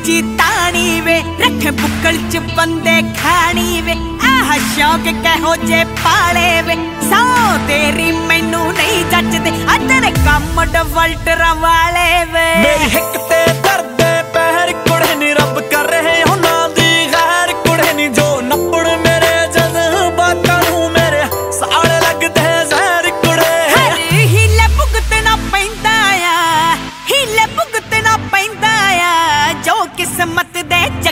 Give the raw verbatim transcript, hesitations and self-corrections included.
ਉੱਚੀ ਤਾਣੀ ਵੇ ਰੱਖੇ ਬੁੱਕਲ ਚ ਬੰਦੇ ਖਾਣੀ ਵੇ ਆਹ ਸ਼ੌਕ ਕਹੋ ਜੇ ਪਾਲੇ ਵੇ ਸੌ ਤੇਰੀ ਮੈਨੂੰ ਨਹੀਂ ਜੱਜਦੇ ਆ ਤੇਰੇ ਕੰਮ ਡਵਲਟਰਾਂ ਵਾਲੇ ਵੇ ਮੇਰੀ ਹਿੱਕ ਤੇ ਧਰਦੇ ਪੈਰ ਕੁੜੇ ਨੀ ਰੱਬ ਕਰ ਰਹੇ ਉਹਨਾਂ ਦੀ ਗੈਰ ਕੁੜੇ ਨੀ ਜੋ ਨੱਪੜ ਮੇਰੇ ਜਜ਼ਬਾਤਾਂ ਨੂੰ ਮੇਰੇ ਸਾਲ ਲੱਗਦੇ ਜ਼ਹਿਰ ਕੁੜੇ ਹਰੀ ਹੀਲੇ ਭੁਗਤਣਾ ਪੈਂਦਾ ਆ ਹੀਲੇ ਭੁਗਤਣਾ ਪੈਂਦਾ ਆ ਜੋ ਕਿਸਮਤ ਦੇ